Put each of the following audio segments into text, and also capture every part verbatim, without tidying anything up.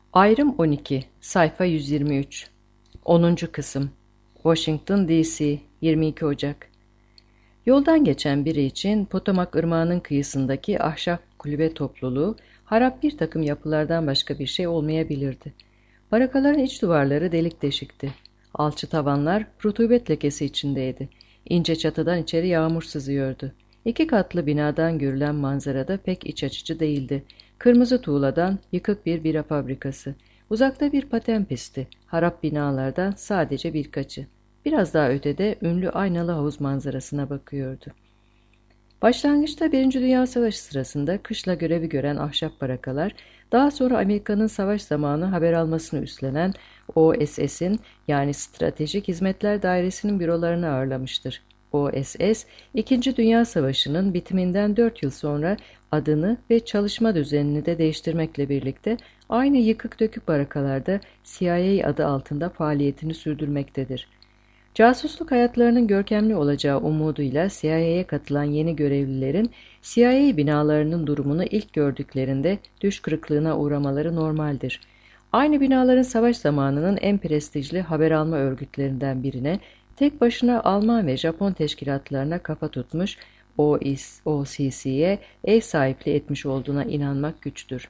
Ayrım on iki, sayfa yüz yirmi üç. onuncu kısım. Washington D C, yirmi iki Ocak. Yoldan geçen biri için Potomac Irmağı'nın kıyısındaki ahşap kulübe topluluğu, harap bir takım yapılardan başka bir şey olmayabilirdi. Barakaların iç duvarları delik deşikti. Alçı tavanlar rutubet lekesi içindeydi. İnce çatıdan içeri yağmur sızıyordu. İki katlı binadan görülen manzara da pek iç açıcı değildi. Kırmızı tuğladan yıkık bir bira fabrikası. Uzakta bir paten pisti. Harap binalardan sadece birkaçı. Biraz daha ötede ünlü aynalı havuz manzarasına bakıyordu. Başlangıçta Birinci Dünya Savaşı sırasında kışla görevi gören ahşap barakalar, daha sonra Amerika'nın savaş zamanı haber almasını üstlenen O S S'in yani Stratejik Hizmetler Dairesi'nin bürolarını ağırlamıştır. O S S, İkinci Dünya Savaşı'nın bitiminden dört yıl sonra adını ve çalışma düzenini de değiştirmekle birlikte aynı yıkık dökük barakalarda C I A adı altında faaliyetini sürdürmektedir. Casusluk hayatlarının görkemli olacağı umuduyla C I A'ya katılan yeni görevlilerin C I A binalarının durumunu ilk gördüklerinde düş kırıklığına uğramaları normaldir. Aynı binaların savaş zamanının en prestijli haber alma örgütlerinden birine, tek başına Alman ve Japon teşkilatlarına kafa tutmuş O C C'ye ev sahipliği etmiş olduğuna inanmak güçtür.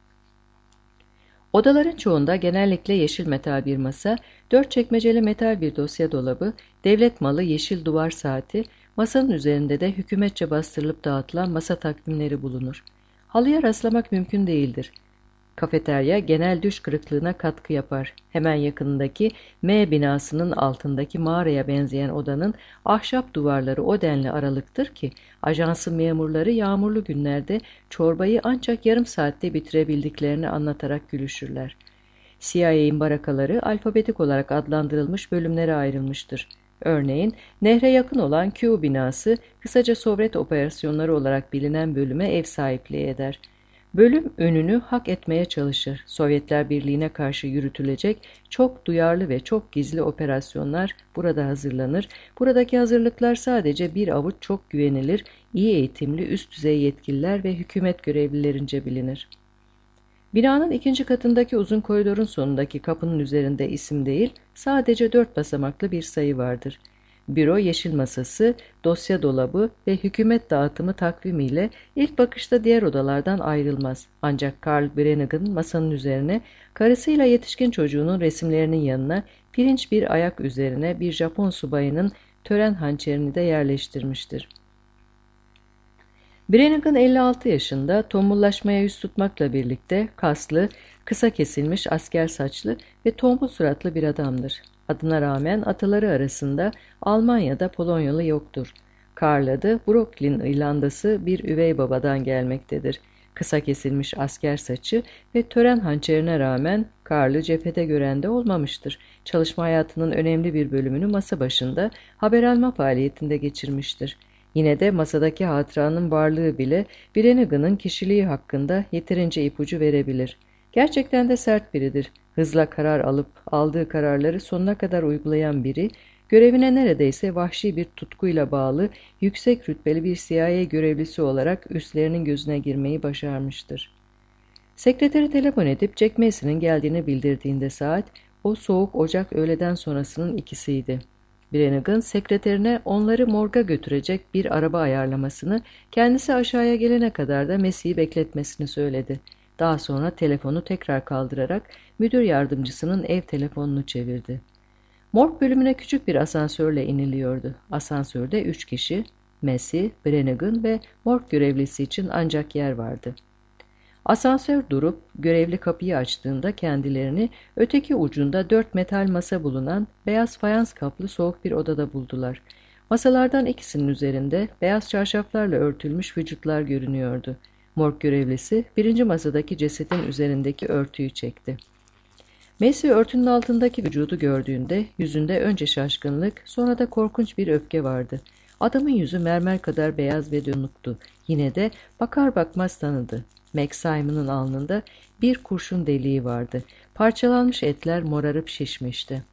Odaların çoğunda genellikle yeşil metal bir masa, dört çekmeceli metal bir dosya dolabı, devlet malı yeşil duvar saati, masanın üzerinde de hükümetçe bastırılıp dağıtılan masa takvimleri bulunur. Halıya rastlamak mümkün değildir. Kafeterya genel düş kırıklığına katkı yapar. Hemen yakınındaki M binasının altındaki mağaraya benzeyen odanın ahşap duvarları o denli aralıktır ki ajansın memurları yağmurlu günlerde çorbayı ancak yarım saatte bitirebildiklerini anlatarak gülüşürler. C I A'nin barakaları alfabetik olarak adlandırılmış bölümlere ayrılmıştır. Örneğin nehre yakın olan Q binası kısaca Sovyet operasyonları olarak bilinen bölüme ev sahipliği eder. Bölüm önünü hak etmeye çalışır. Sovyetler Birliği'ne karşı yürütülecek çok duyarlı ve çok gizli operasyonlar burada hazırlanır. Buradaki hazırlıklar sadece bir avuç çok güvenilir, iyi eğitimli üst düzey yetkililer ve hükümet görevlilerince bilinir. Binanın ikinci katındaki uzun koridorun sonundaki kapının üzerinde isim değil, sadece dört basamaklı bir sayı vardır. Büro yeşil masası, dosya dolabı ve hükümet dağıtımı takvimiyle ilk bakışta diğer odalardan ayrılmaz. Ancak Carl Brannigan masanın üzerine karısıyla yetişkin çocuğunun resimlerinin yanına pirinç bir ayak üzerine bir Japon subayının tören hançerini de yerleştirmiştir. Brannigan elli altı yaşında, tombullaşmaya yüz tutmakla birlikte kaslı, kısa kesilmiş asker saçlı ve tombul suratlı bir adamdır. Adına rağmen ataları arasında Almanya'da Polonyalı yoktur. Karl adı Brooklyn İrlandası bir üvey babadan gelmektedir. Kısa kesilmiş asker saçı ve tören hançerine rağmen Karl'ı cephede gören de olmamıştır. Çalışma hayatının önemli bir bölümünü masa başında haber alma faaliyetinde geçirmiştir. Yine de masadaki hatıranın varlığı bile Brannigan'ın kişiliği hakkında yeterince ipucu verebilir. Gerçekten de sert biridir. Hızla karar alıp aldığı kararları sonuna kadar uygulayan biri, görevine neredeyse vahşi bir tutkuyla bağlı, yüksek rütbeli bir C I A görevlisi olarak üstlerinin gözüne girmeyi başarmıştır. Sekreteri telefon edip Jack Macy'nin geldiğini bildirdiğinde saat, o soğuk Ocak öğleden sonrasının ikisiydi. Brannigan, sekreterine onları morga götürecek bir araba ayarlamasını, kendisi aşağıya gelene kadar da Macy'yi bekletmesini söyledi. Daha sonra telefonu tekrar kaldırarak müdür yardımcısının ev telefonunu çevirdi. Morg bölümüne küçük bir asansörle iniliyordu. Asansörde üç kişi, Macy, Brannigan ve morg görevlisi için ancak yer vardı. Asansör durup görevli kapıyı açtığında kendilerini öteki ucunda dört metal masa bulunan beyaz fayans kaplı soğuk bir odada buldular. Masalardan ikisinin üzerinde beyaz çarşaflarla örtülmüş vücutlar görünüyordu. Morg görevlisi birinci masadaki cesedin üzerindeki örtüyü çekti. Macy örtünün altındaki vücudu gördüğünde yüzünde önce şaşkınlık, sonra da korkunç bir öfke vardı. Adamın yüzü mermer kadar beyaz ve donuktu. Yine de bakar bakmaz tanıdı. Mac Simon'ın alnında bir kurşun deliği vardı. Parçalanmış etler morarıp şişmişti.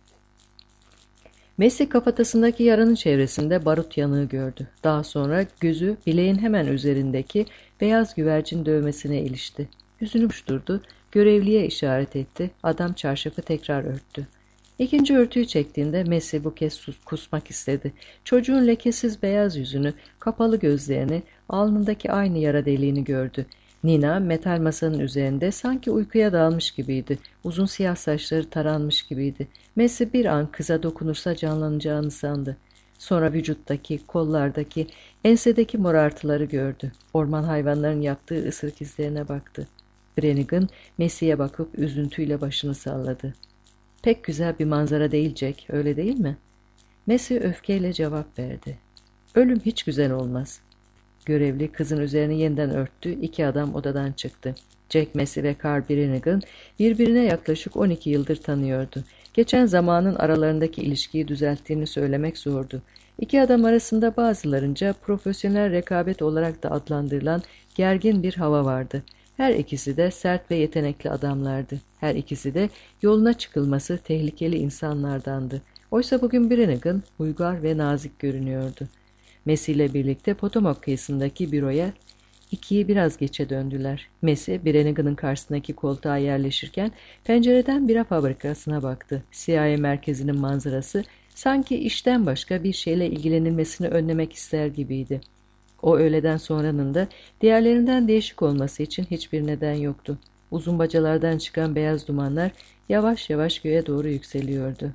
Macy kafatasındaki yaranın çevresinde barut yanığı gördü. Daha sonra gözü bileğin hemen üzerindeki beyaz güvercin dövmesine ilişti. Yüzünü buruşturdu Görevliye işaret etti. Adam çarşafı tekrar örttü. İkinci örtüyü çektiğinde Messi bu kez sus, kusmak istedi. Çocuğun lekesiz beyaz yüzünü, kapalı gözlerini, alnındaki aynı yara deliğini gördü. Nina metal masanın üzerinde sanki uykuya dalmış gibiydi. Uzun siyah saçları taranmış gibiydi. Messi bir an kıza dokunursa canlanacağını sandı. Sonra vücuttaki, kollardaki, ensedeki morartıları gördü. Orman hayvanlarının yaptığı ısırık izlerine baktı. Brannigan Messi'ye bakıp üzüntüyle başını salladı. Pek güzel bir manzara değil Jack, öyle değil mi? Messi öfkeyle cevap verdi. Ölüm hiç güzel olmaz. Görevli kızın üzerini yeniden örttü, iki adam odadan çıktı. Jack Messi ve Carl Brannigan birbirine yaklaşık on iki yıldır tanıyordu. Geçen zamanın aralarındaki ilişkiyi düzelttiğini söylemek zordu. İki adam arasında bazılarınca profesyonel rekabet olarak da adlandırılan gergin bir hava vardı. Her ikisi de sert ve yetenekli adamlardı. Her ikisi de yoluna çıkılması tehlikeli insanlardandı. Oysa bugün Brannigan uygar ve nazik görünüyordu. Messi ile birlikte Potomac kıyısındaki büroya ikiyi biraz geçe döndüler. Messi, Brannigan'ın karşısındaki koltuğa yerleşirken pencereden bira fabrikasına baktı. C I A merkezinin manzarası sanki işten başka bir şeyle ilgilenilmesini önlemek ister gibiydi. O öğleden sonranın da diğerlerinden değişik olması için hiçbir neden yoktu. Uzun bacalardan çıkan beyaz dumanlar yavaş yavaş göğe doğru yükseliyordu.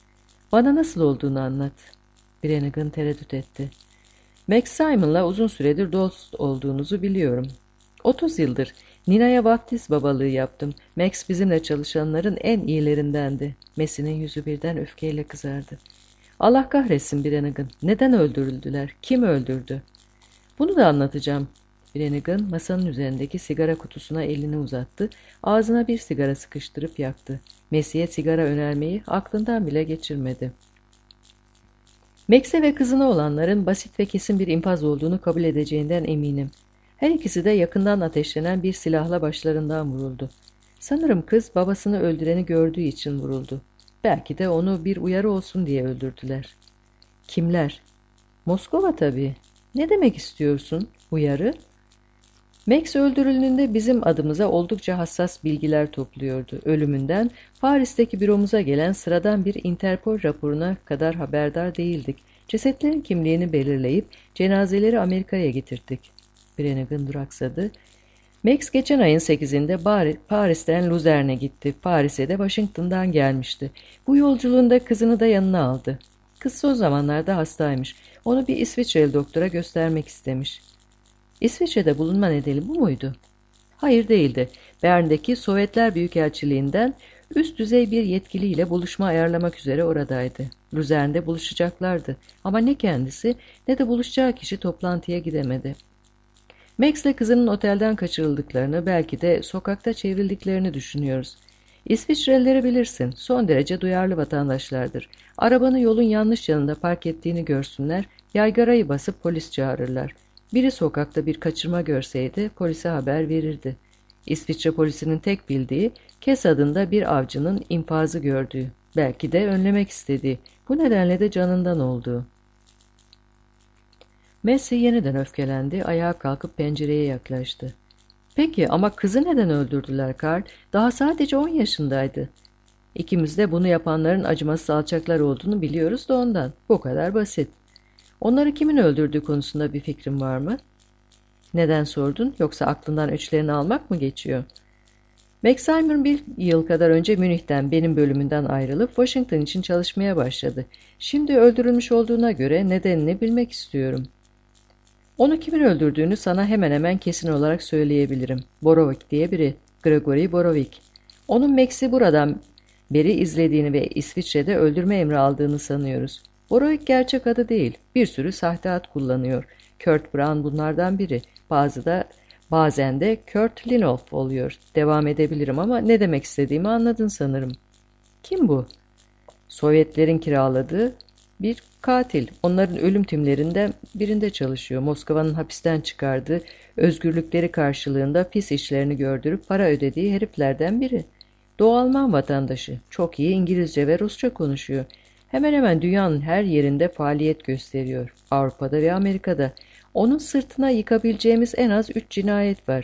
Bana nasıl olduğunu anlat. Brannigan tereddüt etti. Max Simon'la uzun süredir dost olduğunuzu biliyorum. Otuz yıldır Nina'ya vaftiz babalığı yaptım. Max bizimle çalışanların en iyilerindendi. Messi'nin yüzü birden öfkeyle kızardı. Allah kahretsin Brannigan. Neden öldürüldüler? Kim öldürdü? Bunu da anlatacağım. Brannigan masanın üzerindeki sigara kutusuna elini uzattı. Ağzına bir sigara sıkıştırıp yaktı. Messi'ye sigara önermeyi aklından bile geçirmedi. Max'e ve kızına olanların basit ve kesin bir infaz olduğunu kabul edeceğinden eminim. Her ikisi de yakından ateşlenen bir silahla başlarından vuruldu. Sanırım kız babasını öldüreni gördüğü için vuruldu. Belki de onu bir uyarı olsun diye öldürdüler. Kimler? Moskova tabii. Ne demek istiyorsun? Uyarı? Max öldürüldüğünde bizim adımıza oldukça hassas bilgiler topluyordu. Ölümünden Paris'teki büromuza gelen sıradan bir Interpol raporuna kadar haberdar değildik. Cesetlerin kimliğini belirleyip cenazeleri Amerika'ya getirdik. Brannigan duraksadı. Max geçen ayın sekizinde Paris'ten Luzern'e gitti. Paris'e de Washington'dan gelmişti. Bu yolculuğunda kızını da yanına aldı. Kız son zamanlarda hastaymış. Onu bir İsviçreli doktora göstermek istemiş. İsviçre'de bulunma nedeni bu muydu? Hayır değildi. Bern'deki Sovyetler Büyükelçiliğinden üst düzey bir yetkiliyle buluşma ayarlamak üzere oradaydı. Luzern'de buluşacaklardı ama ne kendisi ne de buluşacağı kişi toplantıya gidemedi. Max'le kızının otelden kaçırıldıklarını, belki de sokakta çevrildiklerini düşünüyoruz. İsviçrelileri bilirsin, son derece duyarlı vatandaşlardır. Arabanı yolun yanlış yanında park ettiğini görsünler, yaygarayı basıp polis çağırırlar. Biri sokakta bir kaçırma görseydi polise haber verirdi. İsviçre polisinin tek bildiği, Kes adında bir avcının infazı gördüğü, belki de önlemek istediği, bu nedenle de canından olduğu. Messi yeniden öfkelendi, ayağa kalkıp pencereye yaklaştı. Peki ama kızı neden öldürdüler Karl? Daha sadece on yaşındaydı. İkimiz de bunu yapanların acımasız alçaklar olduğunu biliyoruz da ondan. Bu kadar basit. Onları kimin öldürdüğü konusunda bir fikrin var mı? Neden sordun? Yoksa aklından öçlerini almak mı geçiyor? Max Simon bir yıl kadar önce Münih'ten, benim bölümünden ayrılıp Washington için çalışmaya başladı. Şimdi öldürülmüş olduğuna göre nedenini bilmek istiyorum. Onu kimin öldürdüğünü sana hemen hemen kesin olarak söyleyebilirim. Borovik diye biri. Gregory Borovik. Onun Max'i buradan beri izlediğini ve İsviçre'de öldürme emri aldığını sanıyoruz. Borovik gerçek adı değil. Bir sürü sahte ad kullanıyor. Kurt Brown bunlardan biri. Bazı da bazen de Kurt Linolf oluyor. Devam edebilirim ama ne demek istediğimi anladın sanırım. Kim bu? Sovyetlerin kiraladığı bir katil. Onların ölüm timlerinden birinde çalışıyor. Moskova'nın hapisten çıkardığı, özgürlükleri karşılığında pis işlerini gördürüp para ödediği heriflerden biri. Doğu Alman vatandaşı. Çok iyi İngilizce ve Rusça konuşuyor. Hemen hemen dünyanın her yerinde faaliyet gösteriyor. Avrupa'da ve Amerika'da. Onun sırtına yıkabileceğimiz en az üç cinayet var.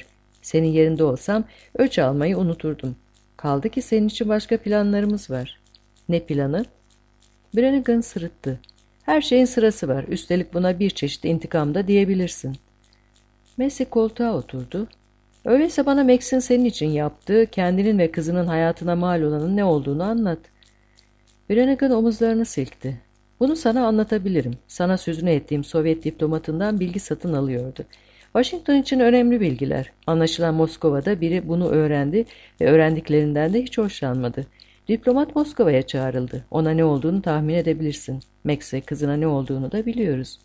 Senin yerinde olsam öç almayı unuturdum. Kaldı ki senin için başka planlarımız var. Ne planı? Brannigan sırıttı. Her şeyin sırası var. Üstelik buna bir çeşit intikam da diyebilirsin. Messi koltuğa oturdu. Öyleyse bana Max'in senin için yaptığı, kendinin ve kızının hayatına mal olanın ne olduğunu anlat. Brannigan omuzlarını silkti. Bunu sana anlatabilirim. Sana sözünü ettiğim Sovyet diplomatından bilgi satın alıyordu. Washington için önemli bilgiler. Anlaşılan Moskova'da biri bunu öğrendi ve öğrendiklerinden de hiç hoşlanmadı. Diplomat Moskova'ya çağrıldı. Ona ne olduğunu tahmin edebilirsin. Max'e kızına ne olduğunu da biliyoruz.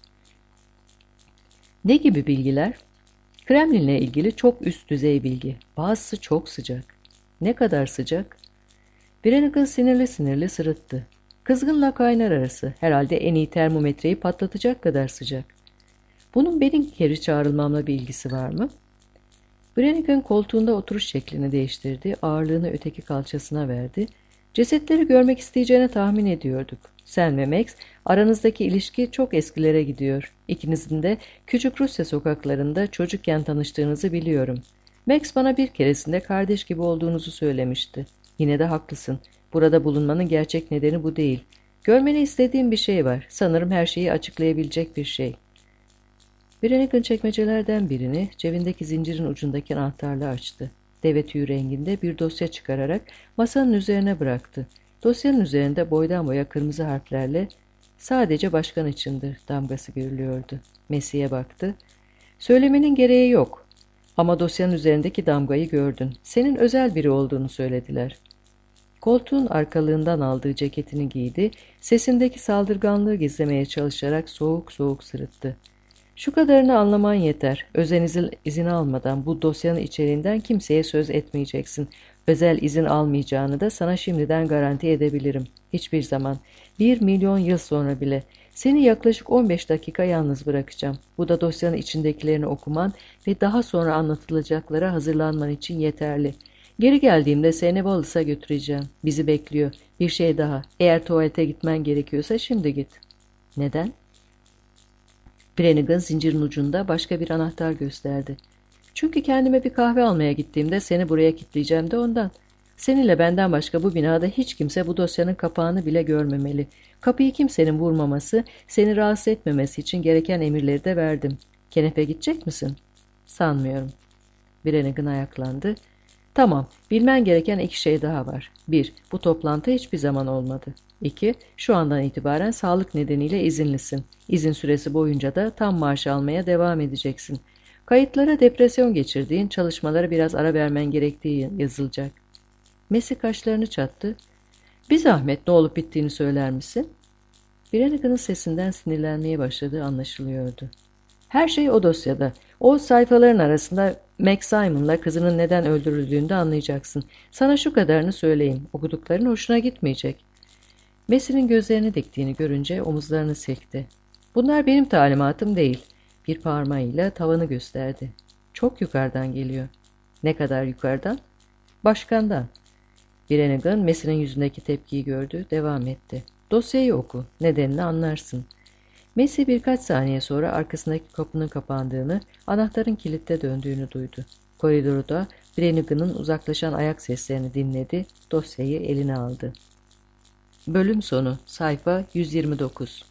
Ne gibi bilgiler? Kremlin'le ilgili çok üst düzey bilgi. Bazısı çok sıcak. Ne kadar sıcak? Brannigan sinirli sinirli sırıttı. Kızgınla kaynar arası. Herhalde en iyi termometreyi patlatacak kadar sıcak. Bunun benim geri çağrılmamla bir ilgisi var mı? Brannigan koltuğunda oturuş şeklini değiştirdi. Ağırlığını öteki kalçasına verdi. Cesetleri görmek isteyeceğini tahmin ediyorduk. Sen ve Max, aranızdaki ilişki çok eskilere gidiyor. İkinizin de küçük Rusya sokaklarında çocukken tanıştığınızı biliyorum. Max bana bir keresinde kardeş gibi olduğunuzu söylemişti. Yine de haklısın. Burada bulunmanın gerçek nedeni bu değil. Görmeni istediğim bir şey var. Sanırım her şeyi açıklayabilecek bir şey. Brannigan çekmecelerden birini cebindeki zincirin ucundaki anahtarla açtı. Deve tüyü renginde bir dosya çıkararak masanın üzerine bıraktı. Dosyanın üzerinde boydan boya kırmızı harflerle "Sadece başkan içindir" damgası görülüyordu. Messi'ye baktı. "Söylemenin gereği yok. Ama dosyanın üzerindeki damgayı gördün. Senin özel biri olduğunu söylediler." Koltuğun arkalığından aldığı ceketini giydi, sesindeki saldırganlığı gizlemeye çalışarak soğuk soğuk sırıttı. "Şu kadarını anlaman yeter. Özel izin, izin almadan bu dosyanın içeriğinden kimseye söz etmeyeceksin. Özel izin almayacağını da sana şimdiden garanti edebilirim. Hiçbir zaman, bir milyon yıl sonra bile. Seni yaklaşık on beş dakika yalnız bırakacağım. Bu da dosyanın içindekilerini okuman ve daha sonra anlatılacaklara hazırlanman için yeterli. Geri geldiğimde seni Wallace'a götüreceğim. Bizi bekliyor. Bir şey daha. Eğer tuvalete gitmen gerekiyorsa şimdi git." "Neden?" Brannigan zincirin ucunda başka bir anahtar gösterdi. "Çünkü kendime bir kahve almaya gittiğimde seni buraya kilitleyeceğim de ondan. Seninle benden başka bu binada hiç kimse bu dosyanın kapağını bile görmemeli. Kapıyı kimsenin vurmaması, seni rahatsız etmemesi için gereken emirleri de verdim. Kenefe gidecek misin?" "Sanmıyorum." Brannigan ayaklandı. "Tamam, bilmen gereken iki şey daha var. Bir, bu toplantı hiçbir zaman olmadı. İki, şu andan itibaren sağlık nedeniyle izinlisin. İzin süresi boyunca da tam maaş almaya devam edeceksin. Kayıtlara depresyon geçirdiğin, çalışmalara biraz ara vermen gerektiği yazılacak." Messi kaşlarını çattı. "Bir zahmet ne olup bittiğini söyler misin?" Brannigan'ın sesinden sinirlenmeye başladığı anlaşılıyordu. "Her şey o dosyada. O sayfaların arasında Max Simon'la kızının neden öldürüldüğünü de anlayacaksın. Sana şu kadarını söyleyeyim. Okudukların hoşuna gitmeyecek." Messi'nin gözlerini diktiğini görünce omuzlarını silkti. "Bunlar benim talimatım değil." Bir parmağıyla tavanı gösterdi. "Çok yukarıdan geliyor." "Ne kadar yukarıdan?" "Başkandan." Brannigan Messi'nin yüzündeki tepkiyi gördü, devam etti. "Dosyayı oku, nedenini anlarsın." Messi birkaç saniye sonra arkasındaki kapının kapandığını, anahtarın kilitte döndüğünü duydu. Koridorda Brannigan'ın uzaklaşan ayak seslerini dinledi, dosyayı eline aldı. Bölüm sonu, sayfa yüz yirmi dokuz.